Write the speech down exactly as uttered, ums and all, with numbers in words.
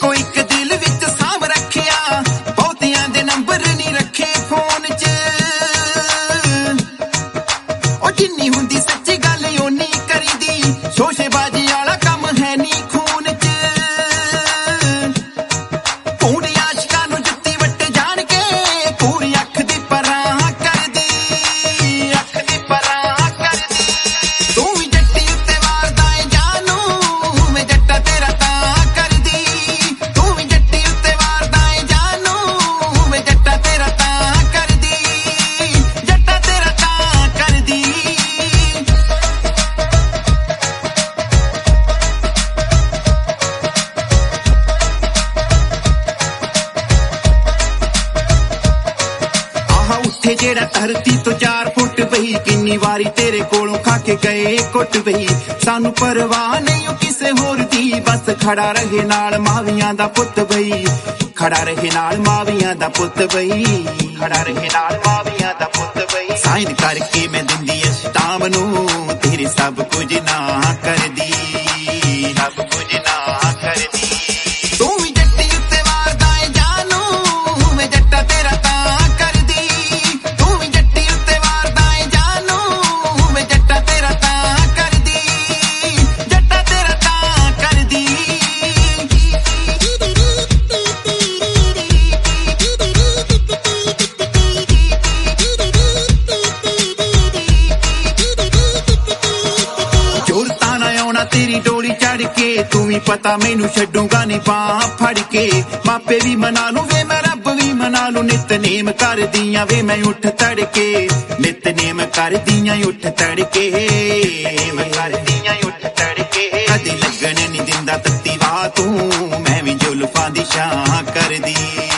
ਇੱਕੋ ਇੱਕ ਦਿਲ ਵਿੱਚ ਸਾਂਭ ਰੱਖਿਆ ਬਹੁਤਿਆਂ ਦੇ ਨੰਬਰ ਨਹੀਂ ਰੱਖੇ ਫੋਨ 'ਚ ਉਹ ਜਿੰਨੀ ਹੁੰਦੀ ਸੱਚੀ ਗੱਲ ਓਨੀ ਕਰੀਦੀ ਸ਼ੋਸ਼ੇਬਾਜ਼ੀ ਵਾਲਾ ਕੰਮ ਹੈ ਨਹੀਂ ਖੂਨ 'ਚ ਪੂਰੀ ਆਸ਼ਕਾਂ ਨੂੰ ਜੁੱਤੀ ਵੱਟੇ ਜਾਣ ਕੇ ਪੂਰੀ ਅੱਖ ਦੀ ਪਰਾਂ ਕਰਦੀ ਅੱਖ ਦੀ ਪਰਾਂ ਕਰਦੀ ਤੂੰ ਵੀ ਜੱਟੀ ਉੱਤੇ ਵਾਰਦਾ ਏ ਜਾਨੂ ਮੈਂ ਜੱਟਾ ਤੇਰਾ ਤਾਂ ਕਰਦੀ ਤੂੰ ਵੀ ਜੱਟੀ ਉੱਤੇ ਵਾਰਦਾ ਏ ਜਾਨੂ ਮੈਂ ਜੱਟਾ ਤੇਰਾ ਤਾਂ ਕਰਦੀ ਜੱਟਾ ਤੇਰਾ ਤਾਂ ਕਰਦੀ ਆਹ ਉੱਥੇ ਜਿਹੜਾ ਧਰਤੀ ਤੋਂ ਚਾਰ ਫੁੱਟ ਪਈ ਕਿੰਨੀ ਵਾਰੀ ਤੇਰੇ ਕੋਲੋਂ ਖਾ ਕੇ ਗਏ ਕੁੱਟ ਪਈ ਸਾਨੂੰ ਪਰਵਾਹ ਨਹੀਂ ਉਹ ਕਿਸੇ ਹੋਰ ਦੀ ਬਸ ਖੜਾ ਰਹੇ ਨਾਲ ਮਾਵੀਆਂ ਦਾ ਪੁੱਤ ਬਈ ਖੜਾ ਰਹੇ ਨਾਲ ਮਾਵੀਆਂ ਦਾ ਪੁੱਤ ਬਈ ਖੜਾ ਰਹੇ ਨਾਲ ਮਾਵੀਆਂ ਦਾ ਪੁੱਤ ਬਈ ਸਾਈਨ ਕਰਕੇ ਮੈਂ ਦਿੰਦੀ ਐ ਸਟਾਮ ਨੂੰ ਤੇਰੇ ਸਭ ਕੁਝ ਨਾ ਕਰਦੀ ਸਭ ਕੁਝ ਨਾ ਕਰਦੀ ਤੂੰ ਵੀ ਜੱਟੀ ਉੱਤੇ ਵਾਰਦਾ ਏ ਜਾਨੂ ਮੈਂ ਜੱਟਾ ਤੇਰਾ ਤਾਂ ਕਰਦੀ ਤੂੰ ਵੀ ਜੱਟੀ ਉੱਤੇ ਵਾਰਦਾ ਏ ਜਾਨੂ ਮੈਂ ਜੱਟਾ ਤੇਰਾ ਤਾਂ ਕਰਦੀ ਜੱਟਾ ਤੇਰਾ ਤਾਂ ਕਰਦੀ ਜ਼ੋਰ ਤਾਂ ਨਾ ਆਉਣਾ ਤੇਰੀ ਡੋਲੀ ਚੜ ਕੇ ਤੂੰ ਵੀ ਪਤਾ ਮੈਨੂੰ ਛੱਡੂਗਾ ਨਹੀਂ ਬਾਂਹ ਫੜ ਕੇ ਮਾਪੇ ਵੀ ਮਨਾ ਲੂੰ ਵੇ ਮੈਂ ਰੱਬ ਵੀ ਮਨਾ ਲੂੰ ਨਿਤਨੇਮ ਕਰਦੀਆਂ ਵੇ ਮੈਂ ਉੱਠ ਤੜਕੇ ਨਿਤਨੇਮ ਕਰਦੀਆਂ ਉੱਠ ਤੜਕੇ ਮੈਂ ਕਰਦੀਆਂ ਉੱਠ ਤੜਕੇ ਕਦੇ ਲੱਗਣ ਨਹੀਂ ਦਿੰਦਾ ਤੱਤੀ ਵਾ ਤੂੰ ਮੈਂ ਵੀ ਜ਼ੁਲਫਾਂ ਦੀ ਛਾਂ ਕਰਦੀ